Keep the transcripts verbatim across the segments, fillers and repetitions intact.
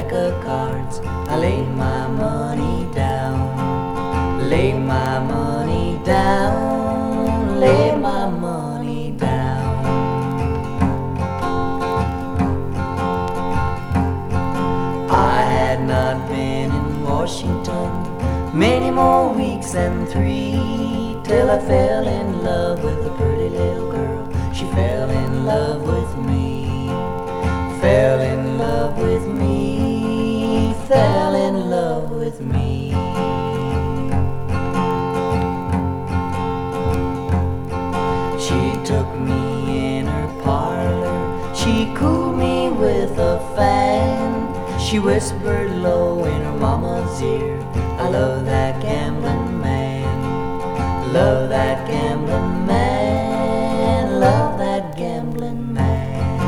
deck of cards. I lay my money down, lay my money down, lay my money down. I had not been in Washington many more weeks than three, till I fell in love with a pretty little girl. She fell in love with me, fell in love with me, fell in love with me. She took me in her parlor, she cooled me with a fan. She whispered low in her mama's ear, I love that gambling man, love that gambling man, love that gambling man.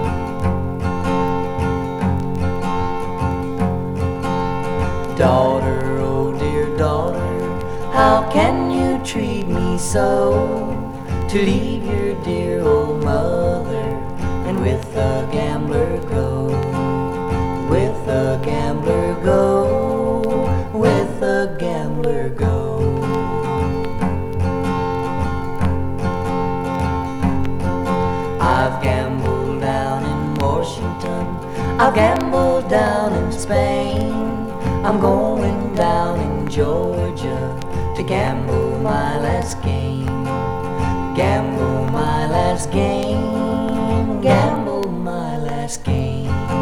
Daughter, oh dear daughter, how can you treat me so? To leave your dear old mother and with a gambler go, with a gambler go, with a gambler go. I've gambled down in Washington, I've gambled down in Spain, I'm going down in Georgia to gamble my last game, gamble my last game, gamble my last game.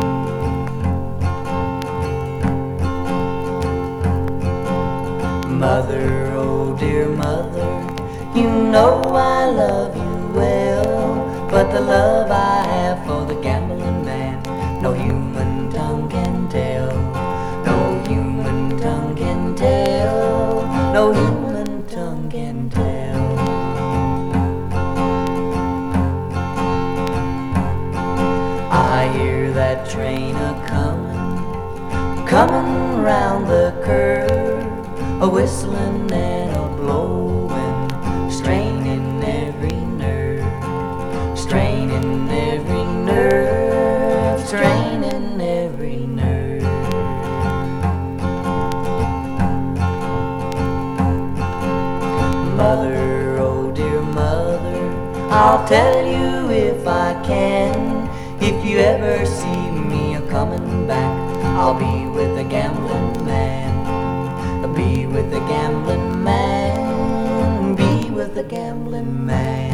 Mother, oh dear mother, you know I love you well, but the love I have for the gambling man, no human tongue can tell, no human tongue can tell, no human tongue can tell. I hear that train a-comin', comin' round the curve, a whistling and a blowing, straining every nerve, straining every nerve, straining every nerve. Mother, oh dear mother, I'll tell you if I can, if you ever see me a-comin' back, I'll be with a gambling man, be with the gambling man, be with the gambling man.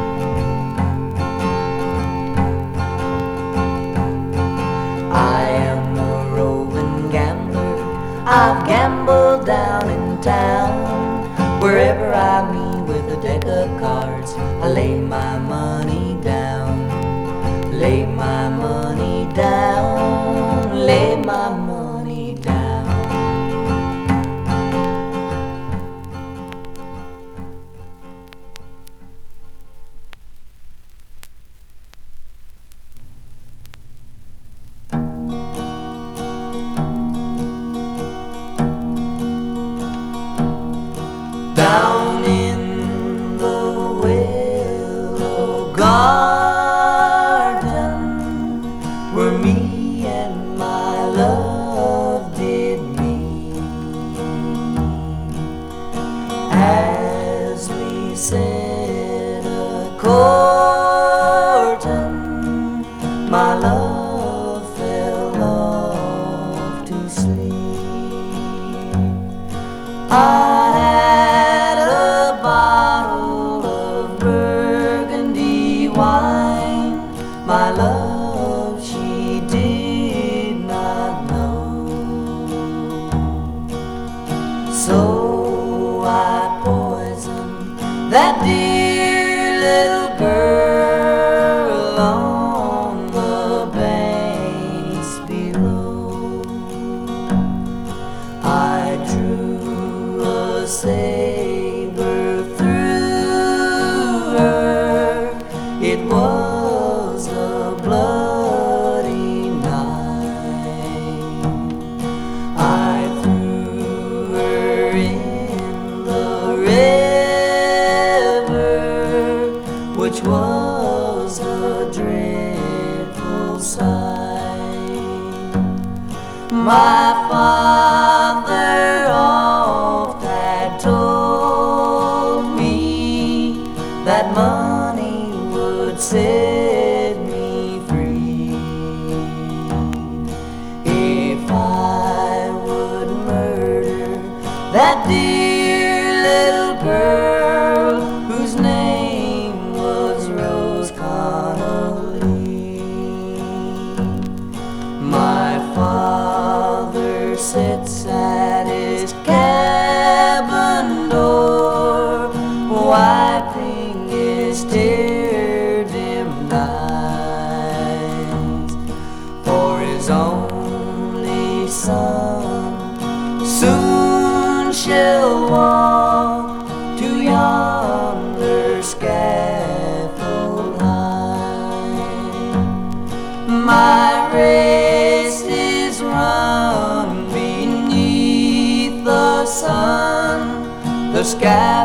I am a roving gambler, I've gambled down in town, wherever I meet with a deck of cards, I lay my money down, lay my money down, lay my money down. Down in the willow garden, where me and my love did meet, as we sat a-courtin', my love fell off to sleep. I my love she did not know, so I poisoned that dear little girl on the banks below. I drew a saber through her, it was a bloody night. I threw her in the river, which was a dreadful sight. My father oft had told me that money would set me free. If I would murder that dear little girl whose name was Rose Connolly. My father sits at his cabin door, wiping his tear-dimmed eyes, for his only son soon shall walk to yonder scaffold high. My race is run beneath the sun, the sky